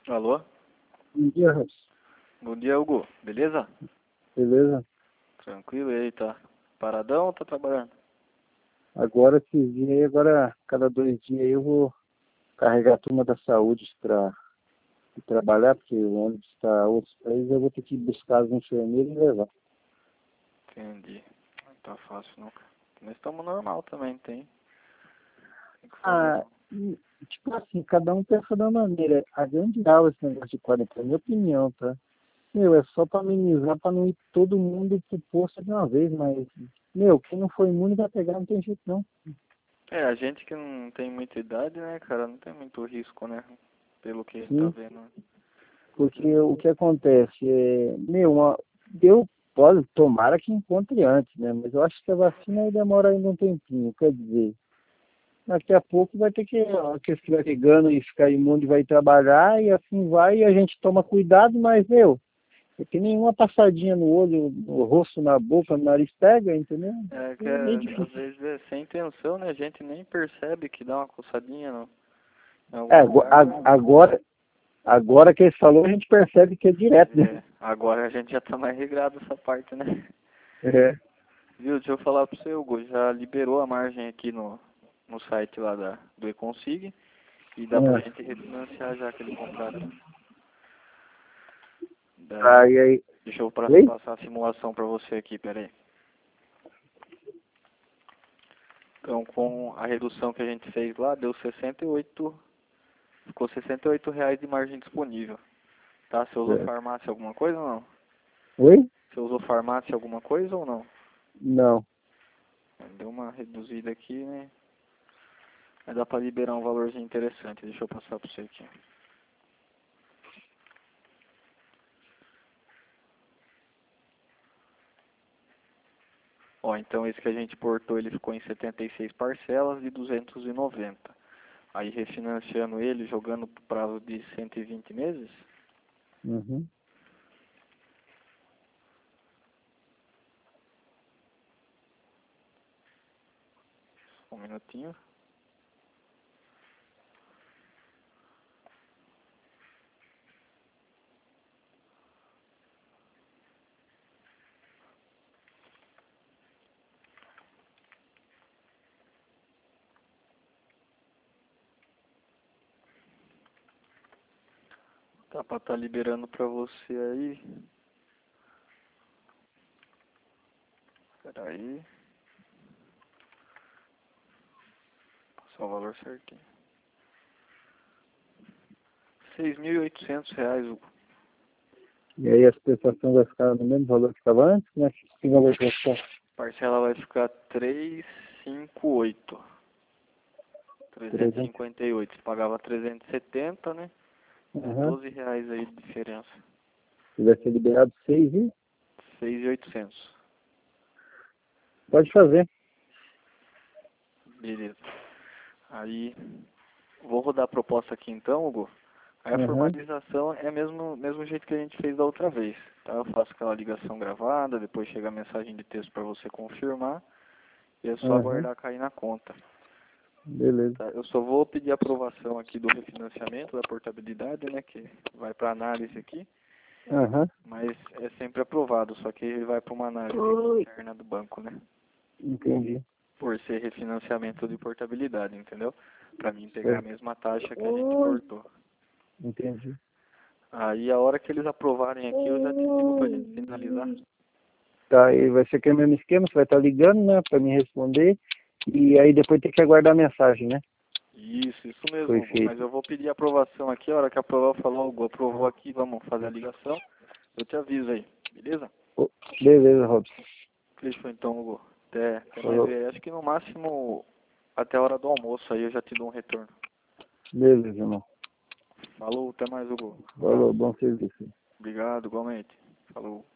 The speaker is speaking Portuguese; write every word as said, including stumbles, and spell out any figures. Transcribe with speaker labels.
Speaker 1: Alô?
Speaker 2: Bom dia, Robson.
Speaker 1: Bom dia, Hugo. Beleza?
Speaker 2: Beleza?
Speaker 1: Tranquilo e aí, tá? Paradão ou tá trabalhando?
Speaker 2: Agora, esses dias aí, agora, cada dois dias aí eu vou carregar a turma da saúde para trabalhar, porque o ônibus está outros países, eu vou ter que buscar as enfermeiras e levar.
Speaker 1: Entendi. Não tá fácil não, cara. Nós estamos normal também, tem. Tem que fazer
Speaker 2: Ah,
Speaker 1: não.
Speaker 2: e, tipo assim, cada um pensa da maneira. A grande real esse negócio de quarentena, é minha opinião, tá? Meu, é só para amenizar, para não ir todo mundo pro posto de uma vez, mas, meu, quem não for imune vai pegar, não tem jeito não.
Speaker 1: É, a gente que não tem muita idade, né, cara, não tem muito risco, né? Pelo que a gente tá
Speaker 2: Sim.
Speaker 1: vendo.
Speaker 2: Porque o que acontece é, meu, uma, eu pode, tomara que encontre antes, né? Mas eu acho que a vacina aí demora ainda um tempinho, quer dizer, daqui a pouco vai ter que, aqueles que vai pegando e ficar imune vai trabalhar e assim vai, e a gente toma cuidado, mas, meu, é que nenhuma passadinha no olho, no rosto, na boca, no nariz pega, entendeu?
Speaker 1: É que
Speaker 2: É meio
Speaker 1: é, às
Speaker 2: difícil.
Speaker 1: vezes é sem intenção, né? A gente nem percebe que dá uma coçadinha no, em
Speaker 2: É,
Speaker 1: algum
Speaker 2: ago-
Speaker 1: lugar,
Speaker 2: a-
Speaker 1: mas
Speaker 2: agora, agora que ele falou, a gente percebe que é direto, né?
Speaker 1: é, agora a gente já tá mais regrado essa parte, né?
Speaker 2: É.
Speaker 1: Viu, deixa eu falar pra você, Hugo, já liberou a margem aqui no, no site lá da, do Econsig e dá pra
Speaker 2: É.
Speaker 1: gente refinanciar já aquele contrato.
Speaker 2: Tá,
Speaker 1: Daí,
Speaker 2: e aí?
Speaker 1: deixa eu pra,
Speaker 2: Oi?
Speaker 1: passar a simulação pra você aqui, peraí. Então, com a redução que a gente fez lá, deu sessenta e oito, ficou sessenta e oito reais de margem disponível. Tá? Você usou
Speaker 2: Certo.
Speaker 1: farmácia alguma coisa ou não?
Speaker 2: Oi?
Speaker 1: Você usou farmácia alguma coisa ou não?
Speaker 2: Não.
Speaker 1: Deu uma reduzida aqui, né? Mas dá pra liberar um valorzinho interessante. Deixa eu passar pra você aqui. Ó, então esse que a gente portou, ele ficou em setenta e seis parcelas de duzentos e noventa. Aí refinanciando ele, jogando pro prazo de cento e vinte meses.
Speaker 2: Uhum.
Speaker 1: Um minutinho. Tá pra tá liberando pra você aí. Pera aí. Passar o valor certinho. seis mil e oitocentos reais. O
Speaker 2: E aí as prestações vai ficar no mesmo valor que estava antes? Como é que que valor que vai ficar?
Speaker 1: parcela vai ficar trezentos e cinquenta e oito. trezentos e
Speaker 2: trezentos.
Speaker 1: cinquenta e oito. Você pagava trezentos e setenta, né? É
Speaker 2: Aham.
Speaker 1: doze reais aí de diferença.
Speaker 2: E vai ser liberado seis, hein?
Speaker 1: seis mil e oitocentos.
Speaker 2: Pode fazer.
Speaker 1: Beleza. Aí, vou rodar a proposta aqui então, Hugo. Aí a
Speaker 2: Aham.
Speaker 1: formalização é mesmo mesmo jeito que a gente fez da outra vez. Tá? Eu faço aquela ligação gravada, depois chega a mensagem de texto para você confirmar e é só
Speaker 2: Aham.
Speaker 1: aguardar cair na conta.
Speaker 2: Beleza.
Speaker 1: Tá? Eu só vou pedir aprovação aqui do refinanciamento, da portabilidade, né, que vai para análise aqui,
Speaker 2: Aham.
Speaker 1: mas é sempre aprovado, só que ele vai para uma análise aqui
Speaker 2: Oi.
Speaker 1: interna do banco, né?
Speaker 2: Entendi.
Speaker 1: Por ser refinanciamento de portabilidade, entendeu? Para mim pegar a
Speaker 2: Certo.
Speaker 1: mesma taxa que a gente
Speaker 2: Oi.
Speaker 1: portou.
Speaker 2: Entendi.
Speaker 1: Aí a hora que eles aprovarem aqui, eu já te ligo pra gente finalizar.
Speaker 2: Oi. Tá, aí vai ser aquele mesmo esquema, você vai estar ligando, né, pra me responder. E aí depois tem que aguardar a mensagem, né?
Speaker 1: Isso, isso
Speaker 2: Foi
Speaker 1: mesmo, Hugo. Mas
Speaker 2: feito.
Speaker 1: eu vou pedir aprovação aqui, a hora que aprovar, eu falo, Hugo, aprovou aqui, vamos fazer a ligação. Eu te aviso aí, beleza?
Speaker 2: Ô, beleza, Robson.
Speaker 1: Fechou então, Hugo. Até, até mais
Speaker 2: Falou.
Speaker 1: ver. Acho que no máximo até a hora do almoço aí eu já te dou um retorno.
Speaker 2: Beleza, irmão.
Speaker 1: Falou, até mais, Hugo.
Speaker 2: Falou,
Speaker 1: Abraço.
Speaker 2: bom serviço.
Speaker 1: Obrigado, igualmente. Falou.